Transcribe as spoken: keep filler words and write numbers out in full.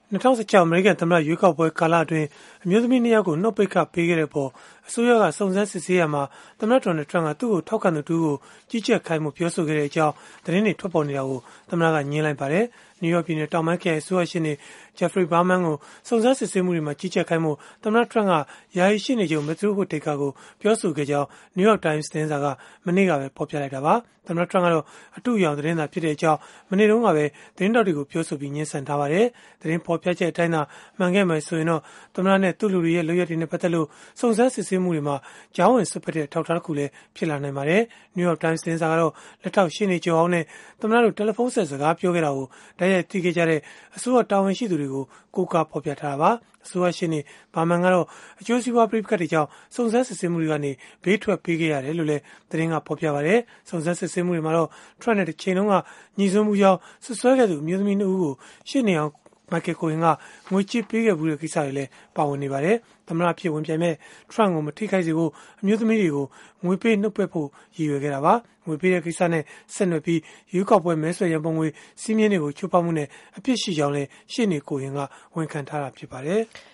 2016အမေရိကန်သမ္မတရွေးကောက်ပွဲကာလအတွင်းအမျိုးသမီးနှစ်ယောက်ကိုနှုတ်ပိတ်ခပေးခဲ့တဲ့ပေါ်အစိုးရကစုံစမ်းစစ်ဆေးရမှာသမ္မတဒေါ်နယ်ထရန့်ကသူ့ကိုထောက်ခံသူတူကိုကြီးကြပ်ခိုင်းမှုပြောဆိုခဲ့တဲ့အကြောင်းသတင်းတွေထွက်ပေါ်နေတာကိုသမ္မတကညင်းလိုက်ပါတယ်။ နယူးယောက်ပြည်နယ်တောင်ပိုင်းခရိုင်အစိုးရရှေ့နေ Jeffrey Berman ကိုစုံစမ်းစစ်ဆေးမှုတွေမှာကြီးကြပ်ခိုင်းမှုသမ္မတထရန့်ကယာယီရှေ့နေချုပ် Matthew Whitaker ကိုပြောဆိုခဲ့ကြောင်း New York Times သတင်းစာကမနေ့ကပဲဖော်ပြလိုက်တာပါ။သမ္မတထရန့်ကတော့အတုအယောင်သတင်းသာဖြစ်တဲ့အကြောင်းမနေ့တုန်းကပဲသတင်းတောက်တွေကိုပြောဆိုပြီးညှင်းဆန်ထားပါတယ်။သတင်းဖော်ပြချက်အတိုင်းသာမှန်ခဲ့မယ်ဆိုရင်တော့သမ္မတနဲ့သူ့လူတွေရဲ့လုပ်ရက်တွေနဲ့ပတ်သက်လို့စုံစမ်းစစ်ဆေးမှုတွေမှာကြားဝင်စွက်ဖက်တဲ့ထောက်ထားတစ်ခုလည်းဖြစ်လာနိုင်ပါတယ်။ New York Times သတင်းစာကတော့လက်ထောက်ရှေ့နေချုပ်အောင်နဲ့သမ္မတတို့တယ်လီဖုန်းဆက်စကားပြောခဲ့တာကိုတိုက်ရိုက်သိခဲ့ကြတဲ့အစိုးရတာဝန်ရှိသူတွေကိုကိုးကားဖော်ပြထားတာပါ။အစိုးရရှေ့နေဘာမန်ကတော့အကျိုးစီးပွားပဋိပက္ခတွေကြောင့်စုံစမ်းစစ်ဆေးမှုတွေကနေဘေးထွက်ပေးခဲ့ရတယ်လို့လည်းသတင်းကဖော်ပြပါတယ်။စုံစမ်းစစ်ဆေးမှုတွေမှာတော့ထရန့်နဲ့တစ်ချိန်လုံးကညီစွန်းမှုကြောင့်ဆွဆွဲခဲ့သူအမျိုးသမီးနှစ်ဦးကိုရှေ့နေအောင်မိုက်ကယ်ကိုဟင်ကငွေချစ်ပေးခဲ့မှုတဲ့ကိစ္စတွေလည်းပါဝင်နေပါတယ်။သမ္မတဖြစ်ဝင်ပြိုင်မဲ့ထရန့်ကိုမထိခိုက်စေဖို့အမျိုးသမီးတွေကိုငွေပေးနှုတ်ပတ်ဖို့ရည်ရွယ်ခဲ့တာပါ။ငွေပေးတဲ့ကိစ္စနဲ့ဆက်နွယ်ပြီးရွေးကောက်ပွဲမဲဆွယ်ရန်ပုံငွေစီးမြင်တွေကိုချိုးဖောက်မှုနဲ့အပြစ်ရှိကြောင်းလည်းရှေ့နေကိုဟင်ကဝန်ခံထားတာဖြစ်ပါတယ်။